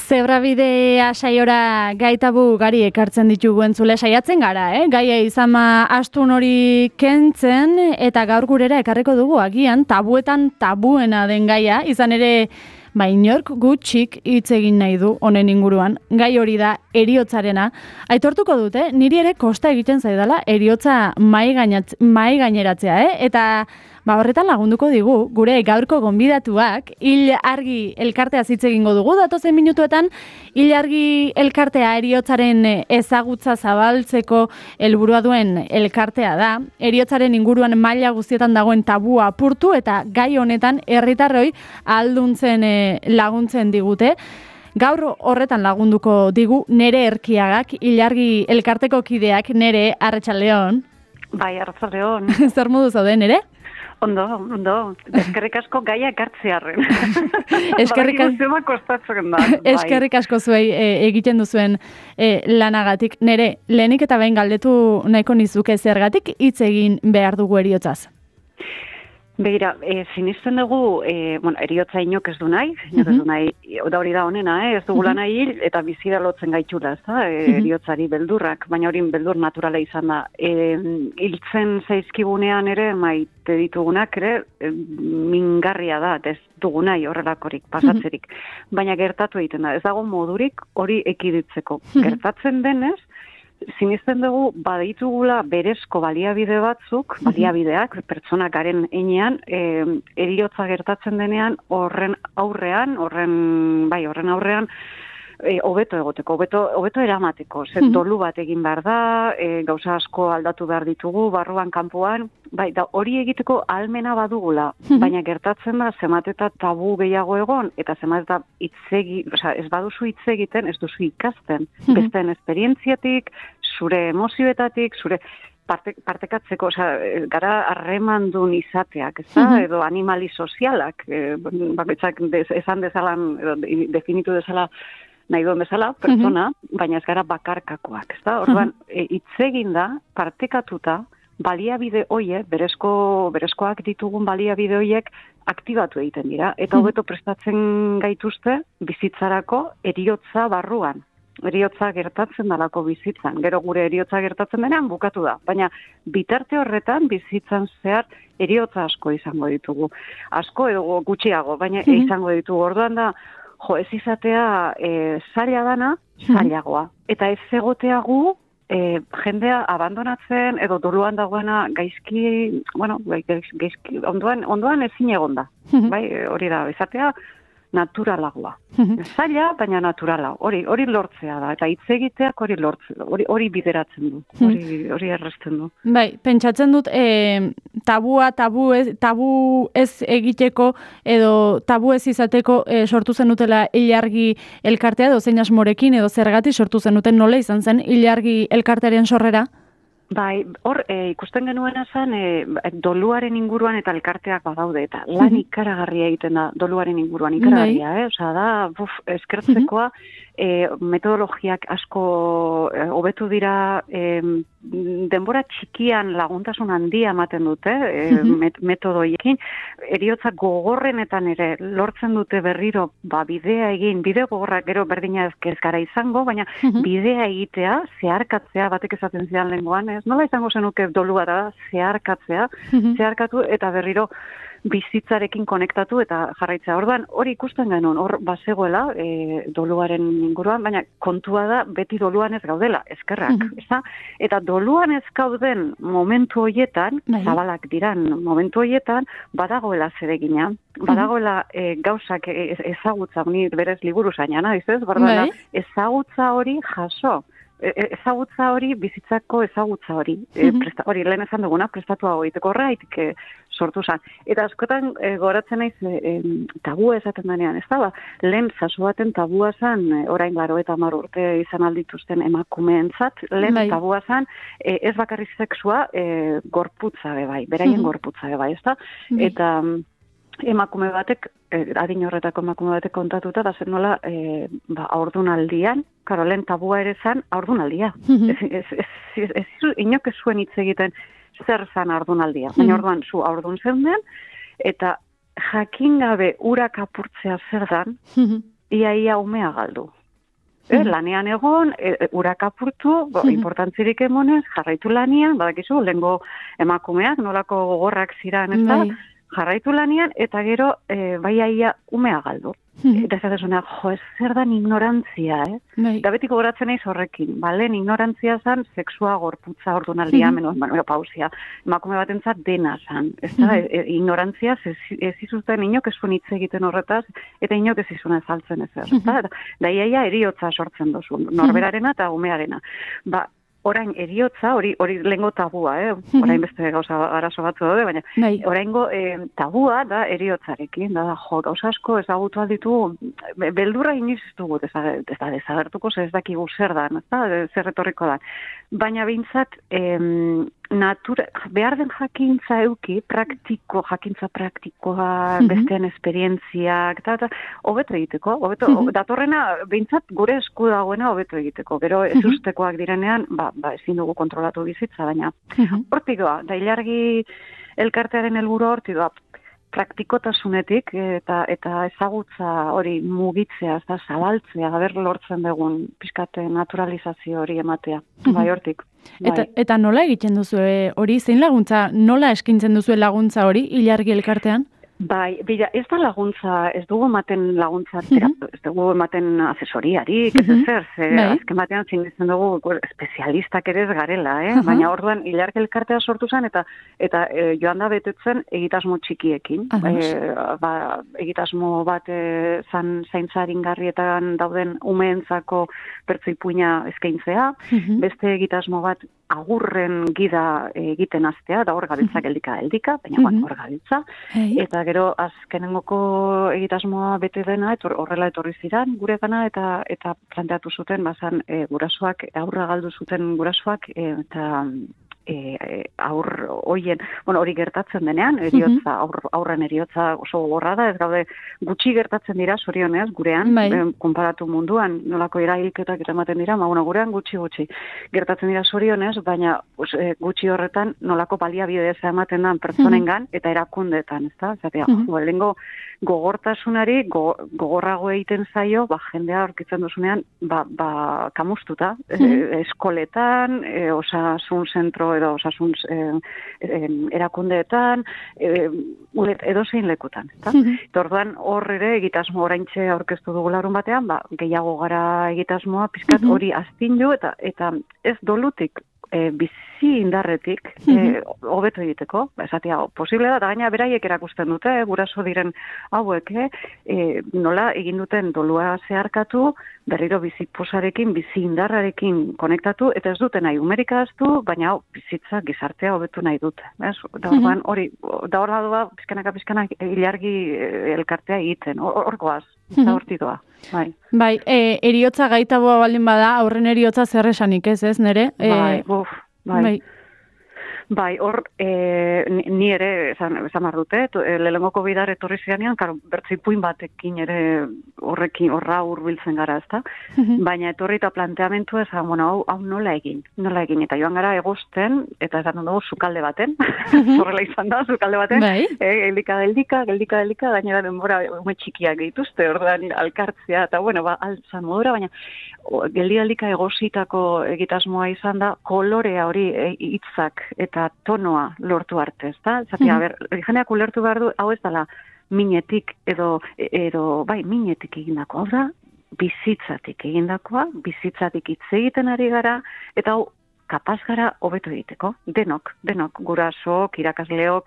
Zebrabidea saiora gaitabu gari ekartzen ditugu entzule saiatzen gara, Gaia izama astun hori kentzen eta gaur gurera ekarriko dugu agian tabuetan tabuena den gaia, izan ere inork gutxik hitz egin nahi du honen inguruan. Gai hori da heriotzarena. Aitortuko dute, niri ere kosta egiten zaidala heriotza mahai gaineratzea, Eta horretan lagunduko digu, gure gaurko gonbidatuak, Hil Argi elkartea hitz egingo dugu, datozen minutuetan, Hil Argi elkartea heriotzaren ezagutza zabaltzeko helburua duen elkartea da. Heriotzaren inguruan maila guztietan dagoen tabua apurtu eta gai honetan herritarroi ahalduntzen laguntzen digute. Gaur horretan lagunduko digu Nere Erkiagak, Hil Argi elkarteko kideak. Nere, arratsaldeon. Bai, arratsaldeon. Zer modu zaude, Nere? Ondo. Eskerrik asko gaia ekartzearren. Eskerrik asko zuei egiten duzuen lanagatik. Nere, lehenik eta behin galdetu nahiko nizuke zergatik hitz egin behar dugu heriotzaz? Begira, sinisten dugu, heriotza inok ez du nahi, da hori da honena, ez dugula nahi hil, eta bizira lotzen gaitxula, heriotzari beldurrak, baina hori beldur naturala izan da. Hiltzen zaizkigunean ere, maite ditugunak ere, mingarria da, ez dugu nahi horrelakorik, pasatzerik. Baina gertatu egiten da, ez dago modurik hori ekiditzeko. Gertatzen denez, sinisten dugu baditugula berezko baliabide batzuk, baliabideak, pertsonak garen enean, heriotza gertatzen denean, horren aurrean, hobeto egoteko, hobeto eramateko. Dolu bat egin behar da, gauza asko aldatu behar ditugu, barruan, kanpoan, da hori egiteko ahalmena badugula, baina gertatzen da, zemateta tabu gehiago egon, eta zemateta ez baduzu hitz egiten, ez duzu ikasten, besteen esperientziatik, zure emozioetatik, zure partekatzeko, gara harremandun izateak, edo animali sozialak, esan dezalan, definitu dezala, nahi duen bezala, pertsona, baina ez gara bakarkakoak, Orduan, hitz egin da, partekatuta, baliabide hoiek, berezkoak ditugun baliabide hoiek aktibatu egiten dira, eta hobeto prestatzen gaituzte bizitzarako heriotza barruan. Heriotza gertatzen dalako bizitzan. Gero gure heriotza gertatzen denean bukatu da. Baina bitarte horretan bizitzan zehar heriotza asko izango ditugu. Asko edo gutxiago, baina izango ditugu. Orduan da, ez izatea zaila dana, zailagoa. Eta ez egotea gu, jendea abandonatzen edo doluan dagoena gaizki, ondoan ezin egon da. Hori da, izatea naturalagoa. Zaila, baina naturala. Hori lortzea da. Eta hitz egiteak hori bideratzen du. Hori erresten du. Bai, pentsatzen dut tabu ez egiteko edo tabu ez izateko sortu zenutela Hil Argi elkartea edo zein asmorekin edo zergatik sortu zenuten, nola izan zen Hil Argi elkartearen sorrera? Bai, hor ikusten genuena zen doluaren inguruan eta elkarteak badaude eta lan ikaragarria egiten da doluaren inguruan ikaragarria, da eskertzekoa metodologiak asko hobetu dira, denbora txikian laguntasun handia ematen dute metodoiekin, heriotza gogorrenetan ere lortzen dute berriro bidea egin, bide gogorrak gero berdina ez gara izango, baina bidea egitea, zeharkatzea, batek esaten zidan lengoan, nola izango zenuke dolu gara, zeharkatu eta berriro bizitzarekin konektatu eta jarraitzea. Orduan, hori ikusten genuen, hor bazegoela doluaren inguruan, baina kontua da beti doluan ez gaudela, eskerrak. Eta doluan ez gauden momentu horietan, zabalak diran momentu horietan, badagoela zeregina, badagoela gauzak ezagutza, ni berez liburu zainana, ezagutza hori jaso. Ezagutza hori, bizitzako ezagutza hori. Hori, lehen esan duguna, prestatuago egiteko horreitik sortu zen. Eta askotan goratzen naiz tabua esaten denean, ez da, lehen zazu baten tabua zen, orain 80 urte izan aldituzten emakumeentzat, lehen tabua zen, ez bakarrik sexua, gorputza bai, beraien gorputza bai, ez da? Eta emakume batek, adin horretako emakume batek kontatuta, da zer nola haurdunaldian, karo, lehen tabua ere zan, haurdunaldia. Inok ez zuen hitz egiten zer zan haurdunaldia. Baina orduan, zu haurdun zeuden, eta jakin gabe urak apurtzea zer dan, ia umea galdu. lanean egon, urak apurtu, importantzirik emonez, jarraitu lanian, badakizu, lehengo emakumeak, nolako gogorrak ziran, ez da, jarraitu lanian, eta gero, baiaia umea galdu. Eta ez da jo, ez zer dan ignorantzia, Da betiko goratzen naiz horrekin, balen, ignorantzia zan, sexua gorputza ordunaldia, menopausia, emakume batentzat dena zan, ez da, ignorantzia ez izuzten inok ez zuen hitz egiten horretaz, eta inok ez izun ezaltzen ez da, da iaia eriotza sortzen dozu, norberarena eta umearena. Orain eriotza, hori lehengo tabua, orain beste gauza arazo batzu daude, baina oraingo tabua da eriotzarekin, da jo, gauza asko ezagutu alditu, beldurra iniz dugu, ez da desagertuko, ez dakigu zer da, zer etorriko da. Baina behintzat, behar den jakintza euki, jakintza praktikoa, besteen esperientziak, eta hobeto egiteko, datorrena, behintzat gure esku dagoena hobeto egiteko, gero ez ustekoak direnean, ezin dugu kontrolatu bizitza, baina hortik doa, da ilargi elkartearen helburua hortik doa, praktikotasunetik eta ezagutza hori mugitzea, ez da, zabaltzea, haber lortzen dugun pixkate naturalizazio hori ematea, bai hortik. Eta nola egiten duzu hori, zein laguntza, nola eskintzen duzu laguntza hori, ilargi elkartean? Bai, ez da laguntza, ez dugu ematen laguntza, ez dugu ematen asesoriarik, ez zer, azken batean zinditzen dugu espezialistak ere ez garela, baina orduan ilargi elkartea sortu zen, eta joan da betetzen egitasmo txikiekin. Egitasmo bat zaintza aringarrietan dauden umeentzako pertsoipuina eskaintzea, beste egitasmo bat agurren gida egiten hastea, da hor gabiltza geldika, baina hor gabiltza, eta gero azkenengoko egitasmoa bete dena, horrela etorri ziren gure gana, eta planteatu zuten, bazan gurasoak, aurra galdu zuten gurasoak, eta aur hoien, hori gertatzen denean, eriotza, aurren eriotza oso gogorra da, ez gaude gutxi gertatzen dira, zorionez, gurean, konparatu munduan, nolako erailketak eta ematen dira, gurean gutxi gertatzen dira zorionez, baina gutxi horretan nolako baliabide ematen dan pertsonengan eta erakundeetan, ez da? Zatea, lehengo gogortasunari gogorrago egiten zaio, jendea aurkitzen duzunean, kamustuta, eskoletan, osasun zentro edo osasun erakundeetan, edozein lekutan. Orduan hor ere egitasmo oraintxe aurkeztu dugu larun batean, gehiago gara egitasmoa, pizkat hori astindu eta ez dolutik, bizi indarretik hobeto egiteko, esatea posible da, gaina beraiek erakusten dute, guraso diren hauek, nola egin duten dolua zeharkatu, berriro biziposarekin, bizi indarrarekin konektatu, eta ez dute nahi umerikaztu, baina bizitza gizartea hobetu nahi dute. Da hor da pizkanak ilargi elkartea egiten, hor goaz, eta horti doa. Bai, eriotza gaitaboa baldin bada, aurren eriotza zer esanik ez, nere? Bai, hor, ni ere, esan behar dute, lehenengoko bidar etorri zianean, bertzipuin batekin ere horra hurbiltzen gara, ezta? Baina etorri eta planteamentu esan, hau nola egin, eta joan gara egosten, eta esan dugu sukalde baten, horrela izan da, sukalde baten, geldika, gainera denbora ume txikiak dituzte, orduan alkartzea, eta altzan modura, baina geldika egositako egitasmoa izan da, kolorea hori hitzak eta tonoa lortu arte, ezta? Zatea, jeneak ulertu behar du, hau ez dela minetik minetik egindakoa, hau da, bizitzatik egindakoa, bizitzatik hitz egiten ari gara, eta hau kapaz gara hobeto egiteko, denok, gurasok, irakasleok,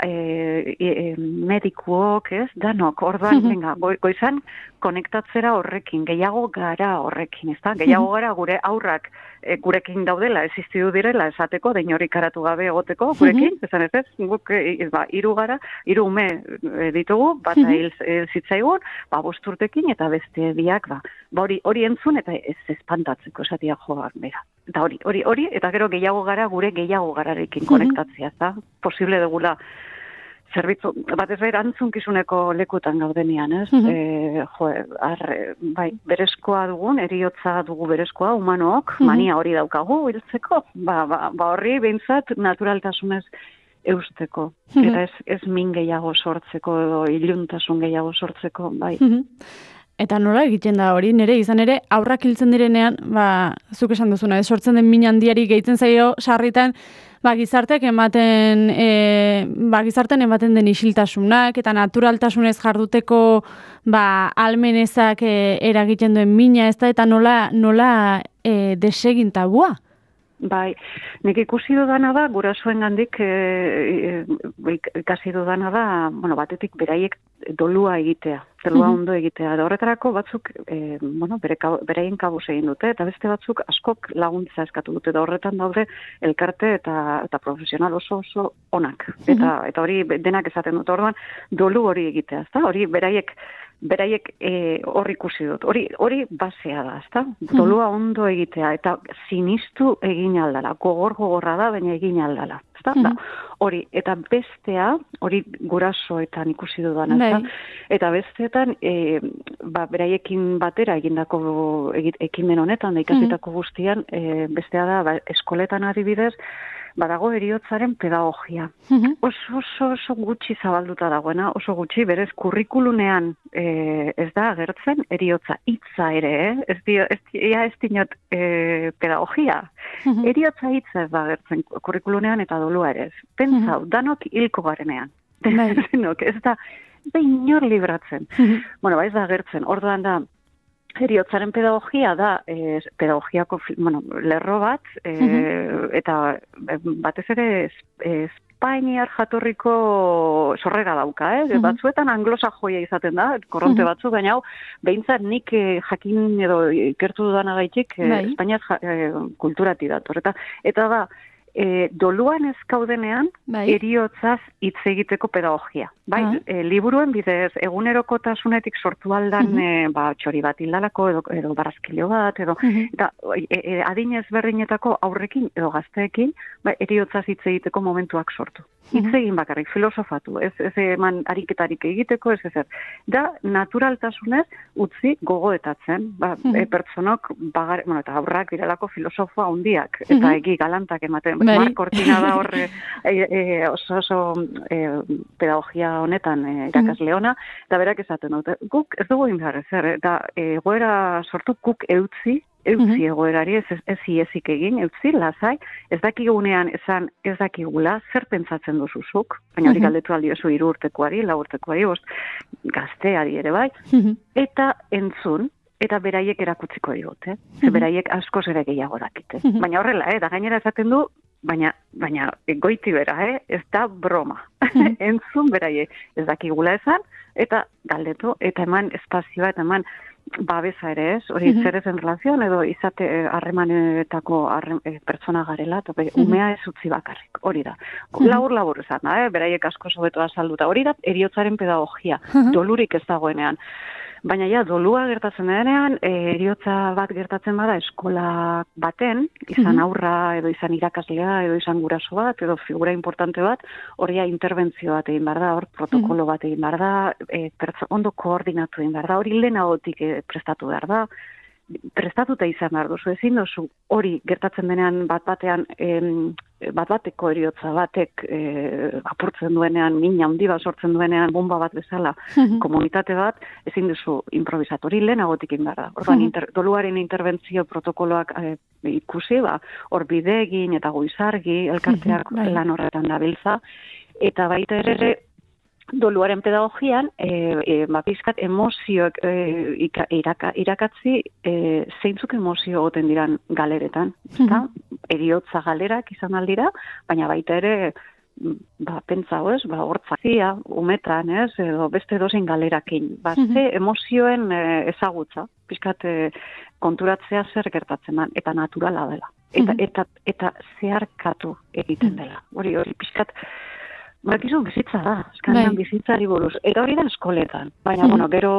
medikuok, ez, danok, orduan, goizan, konektatzera horrekin, gehiago gara horrekin, ez da, gehiago gara gure aurrak gurekin daudela, existidu direla, esateko, dein hori karatu gabe egoteko, gurekin, esan ez, guk, hiru ume ditugu, bat hil zitzaigun, 5 urtekin, eta beste biak, hori entzun, eta ez espantatzeko, esatia joan, bera. Eta hori, eta gero gehiago gara, gure gehiago gararekin konektatzea, eta posible dugula zerbitzu, bat ez erantzunkizuneko lekutan gaudenian, ez? Berezkoa dugun, eriotza dugu berezkoa, humanook, mania hori daukagu, hiltzeko, horri behintzat naturaltasunez eusteko, eta ez min gehiago sortzeko, edo iluntasun gehiago sortzeko, bai. Eta nola egiten da hori, nire izan ere, aurrak hiltzen direnean, zuk esan duzuna, sortzen den min handiari gehitzen zaio sarritan, gizarteak ematen, gizartean ematen den isiltasunak, eta naturaltasunez jarduteko, almenezak eragiten duen mina, ez da, eta nola desegin tabua? Bai, nik ikusi dudana da, gurasoen gandik ikasi dudana da, batetik beraiek dolua egitea, dolua ondo egitea. Da horretarako batzuk, beraien kabuz egin dute, eta beste batzuk askok laguntza eskatu dute. Da horretan daude elkarte eta profesional oso onak. Eta hori denak esaten dute, orduan dolu hori egitea, ezta? Hori beraiek hor ikusi dut. Hori basea da, ezta? Dolua ondo egitea, eta sinistu egin aldala. Gogorra da, baina egin aldala. Ezta? Hori, eta bestea, hori gurasoetan ikusi dudan, ezta? Eta besteetan, beraiekin batera egindako ekimen honetan, da ikasitako guztian, bestea da, eskoletan adibidez, badago heriotzaren pedagogia. Oso gutxi zabalduta dagoena, oso gutxi, berez kurrikulunean ez da agertzen heriotza hitza ere, ez dinot pedagogia. Heriotza hitza ez da agertzen kurrikulunean eta dolua ere ez. Pentsau, danok hilko garenean. Denok, ez da inor libratzen. Ez da agertzen, orduan da, heriotzaren pedagogia da, pedagogiako lerro bat, eta batez ere Espainiar jatorriko sorrera dauka, batzuetan anglosajoia izaten da, korronte batzu, baina hau, behintzat nik jakin edo ikertu dudanagaitik Espainiar kulturati dator. Eta da, doluan ez kaudenean, heriotzaz hitz egiteko pedagogia. Liburuen bidez, egunerokotasunetik sortu aldan txori bat hildalako, edo barazkilo bat, eta adin ezberdinetako aurrekin edo gazteekin, heriotzaz hitz egiteko momentuak sortu. Hitz egin bakarrik, filosofatu, ez eman ariketarik egiteko, ez ezer. Da, naturaltasunez utzi gogoetatzen, pertsonok, eta aurrak direlako filosofo handiak, eta egi galantak ematen. Mark Cortina da horre oso pedagogia honetan irakasle ona, eta berak esaten dute, guk ez dugu behar ezer, eta egoera sortu guk eutzi egoerari, ez iezik egin, eutzi, lasai, ez dakigunean esan ez dakigula, zer pentsatzen duzuzuk, baina hori galdetu aldiozu 3 urtekoari, 4 urtekoari, gazteari ere bai, eta entzun, eta beraiek erakutziko digote, beraiek askoz ere gehiago dakite. Baina horrela, da gainera esaten du, baina goiti bera, ez da broma. Entzun beraiek ez dakigula esan, eta galdetu, eta eman espazioa, eta eman babesa ere ez, hori zer ezen relazioan, edo izate harremanetako pertsona garela, eta umea ez utzi bakarrik, hori da. Labur esan da, beraiek asko sobeto azalduta, hori da heriotzaren pedagogia, dolurik ez dagoenean. Baina dolua gertatzen denean, heriotza bat gertatzen bada eskola baten, izan aurra, edo izan irakaslea, edo izan guraso bat, edo figura importante bat, hori interbentzio bat egin behar da, hor protokolo bat egin behar da, ondo koordinatu egin behar da, hori lehenagotik prestatu behar da, prestatuta izan behar duzu, ezin duzu hori gertatzen denean bat-bateko heriotza batek apurtzen duenean, mina handi bat sortzen duenean, bomba bat bezala, komunitate bat, ezin duzu improvisatu, hori lehenagotik egin behar da. Orduan, doluaren interbentzio protokoloak ikusi, hor bide egin eta goizargi, elkarteak lan horretan dabiltza, eta baita ere, doluaren pedagogian, pizkat emozioak irakatzi, zeintzuk emozio goten diran galeretan. Heriotza galerak izan aldira, baina baita ere, pentsa hortzazia, umetan, edo beste dozein galerakin. Ze emozioen ezagutza, pizkat konturatzea zer gertatzen da, eta naturala dela. Eta zeharkatu egiten dela. Hori pizkat, bakizun bizitza da, eskanean bizitzari buruz. Eta hori da eskoletan. Baina, gero,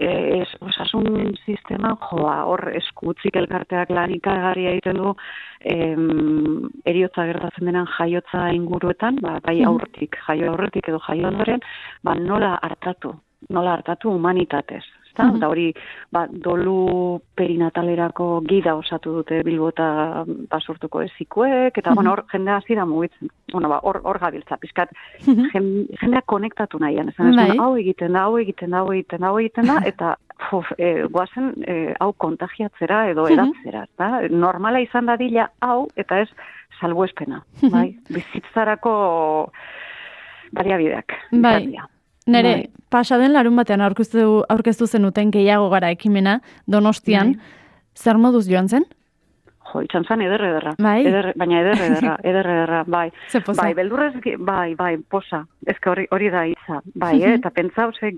osasun sisteman joa, hor eskutzik elkarteak lan ikaragarria egiten du, heriotza gertatzen denan jaiotza inguruetan, bai aurretik, jaio aurretik edo jaio ondoren, nola hartatu humanitatez. Da hori, dolu perinatalerako gida osatu dute Bilbota basurtuko ezikuek, eta hor jendea hasi da mugitzen. Hor gabiltza, pizkat, jendea konektatu nahian. Hau egiten da, eta guazen hau kontagiatzera edo edatzera, eta normala izan dadila hau, eta ez salbuespena, bai, bizitzarako baliabideak. Bai, nere, pasaden larun batean aurkeztu zenuten gehiago gara ekimena, Donostian, zer moduz joan zen? Jo, itxan zan ederra. Bai? Baina ederra, bai. Ze poza? Bai, beldurrez, bai, posa. Ezke hori da itza, bai, eta pentsau ze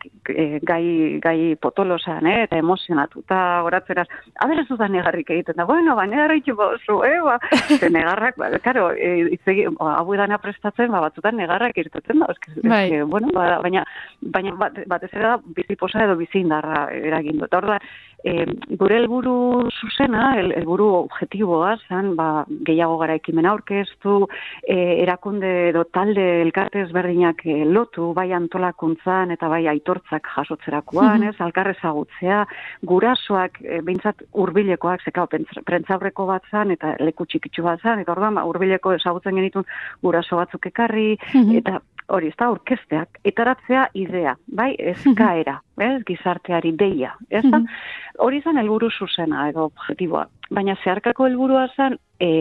gai potolosan, eta emozionatuta, horatzeraz, aber ez dudan negarrik egiten da, bueno, baina negarrik bozu, negarrak, karo, hau edana prestatzen, batzutan negarrak irtetzen da, bai. Bueno, baina batez ere da, bizi posa edo bizi indarra eragin dut. Orda, gure helburu zuzena, helburu objektiboa zan, gehiago gara ekimena aurkeztu, erakunde edo talde elkarte ezberdinak lotu, bai antolakuntzan eta bai aitortzak jasotzerakoan, alkar ezagutzea, gurasoak, behintzat hurbilekoak, zekao, prentzaurreko bat zan, eta leku txikitsu bat zan, eta orduan, hurbileko ezagutzen genitun guraso batzuk ekarri, eta hori, ez da, orkesteak, etaratzea idea, bai, eskaera, gizarteari deia, ez da? Hori zen helburu zuzena edo objektiboa. Baina zeharkako helburua zen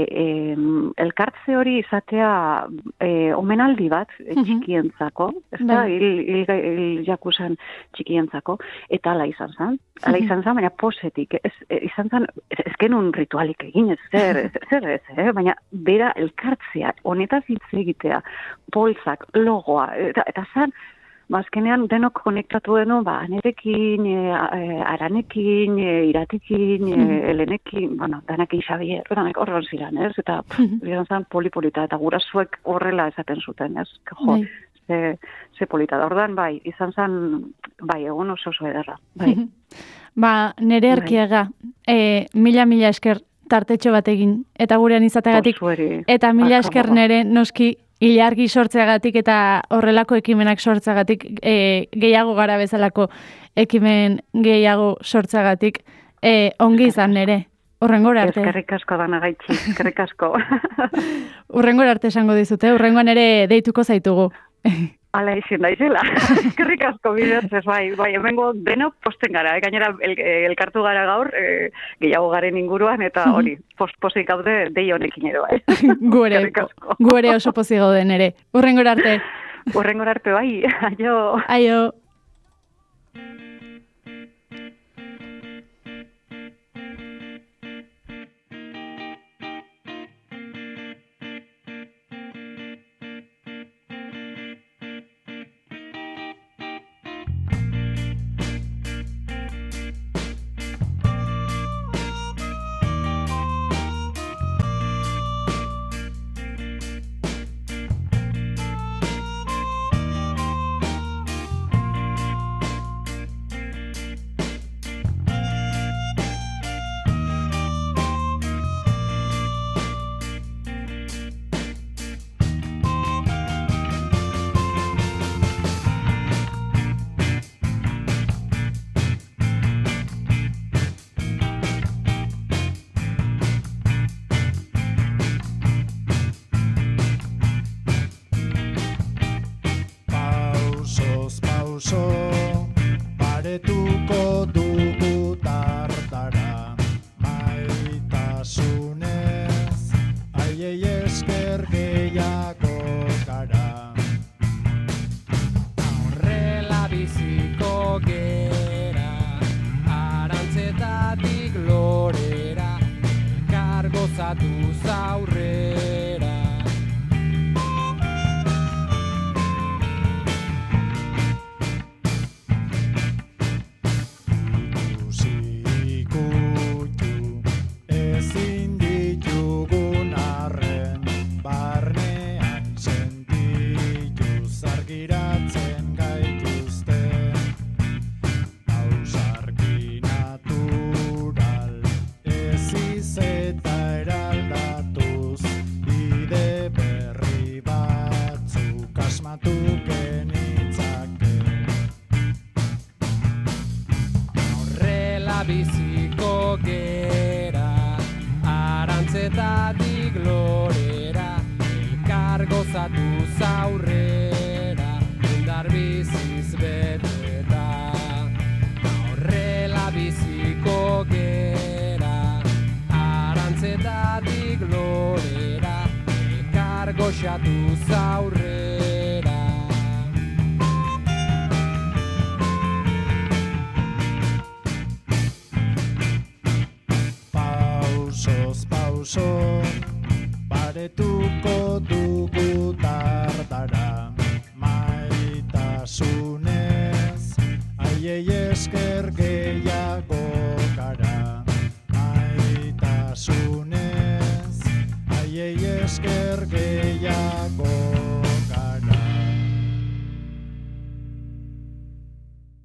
elkartze hori izatea omenaldi bat txikientzako, ez da, hil jakusan txikientzako, eta ala izan zen. Ala izan zen, baina posetik. Izan zen, ez genuen ritualik egin, baina bera elkartzea, honetaz hitz egitea, polzak, logoa, eta zen, azkenean denok konektatu denu, nerekin, aranekin, iratikin, elenekin, danak Xabier, danak horren ziren, ez? Eta izan zen polipolita, eta gurasuek horrela esaten zuten, ez? Jo, ze polita. Ordan izan zen, egun oso ederra. Nere erkiaga, mila esker tartetxo bat egin, eta gurean izategatik, eta mila esker nere noski ilargi sortzeagatik eta horrelako ekimenak sortzeagatik, gehiago gara bezalako ekimen gehiago sortzeagatik, ongi izan nere. Urrengora arte. Eskerrik asko dana gaitxi, eskerrik asko. Urrengora arte esango dizute, urrengoan ere deituko zaitugu. Ala izin da izela. Eskerrik asko bideatzez, hemengo denok posten gara, gainera elkartu gara gaur, gehiago garen inguruan, eta hori, pozik gaude dei honekin ero, Gu ere oso pozik gauden ere. Urrengora arte. Urrengora arte, aio. Aio. Paretuko dugu tartara maitasunez, aiei esker gehiago gara. Horrela biziko gera, arantzetatik lorera, kargozatuz aurrera. Biziko gera, arantzetatik lorera, elkar gozatuz aurrera, indar biziz beteta. Horrela goxatu zaurrera. Pausoz pauso, paretuko dugu tartara, maitasunez, aiei esker